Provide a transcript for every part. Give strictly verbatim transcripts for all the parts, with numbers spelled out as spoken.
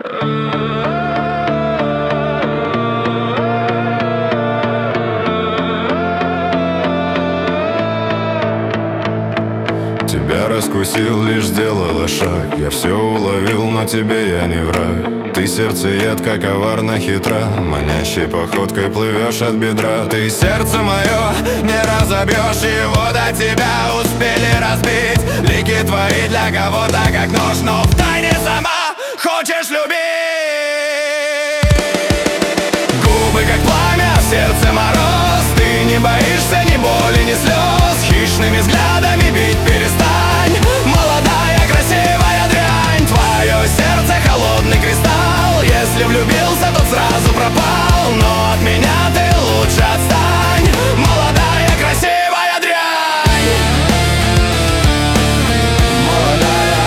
Тебя раскусил, лишь сделала шаг. Я все уловил, но тебе я не враг. Ты сердцеедка, коварно хитра, манящей походкой плывешь от бедра. Ты сердце мое не разобьешь, его до тебя успели разбить. Лики твои для кого-то как нож, но втайне сама хочешь любить. Губы как пламя, в сердце мороз. Ты не боишься ни боли, ни слез. Хищными взглядами бить перестань. Молодая, красивая дрянь. Твое сердце холодный кристалл. Если влюбился, то сразу пропал. Но от меня ты лучше отстань. Молодая, красивая дрянь. Молодая,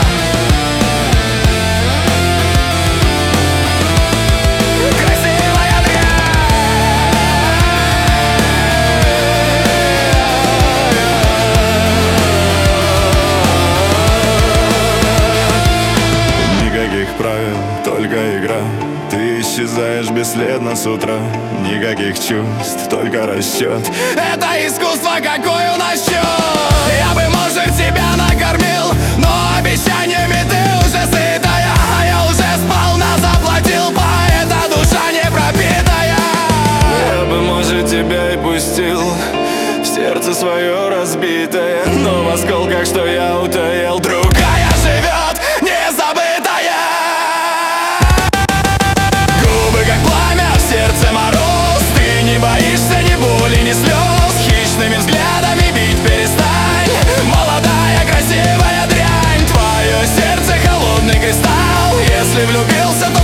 красивая дрянь. Никаких правил, только игра. Ты исчезаешь бесследно с утра. Никаких чувств, только расчет. Это искусство, какой у нас счет. Я бы, может, тебя накормил, но обещаниями ты уже сытая. А я уже сполна заплатил, поэта душа не пропитая. Я бы, может, тебя и пустил в сердце свое разбитое, но в осколках, что я утаил, другая живет, незабытая. Губы как пламя, в сердце мороз. Ты не боишься ни боли, ни слез. Хищными взглядами бить перестань. Молодая, красивая дрянь. Твое сердце холодный кристалл. Если влюбился, то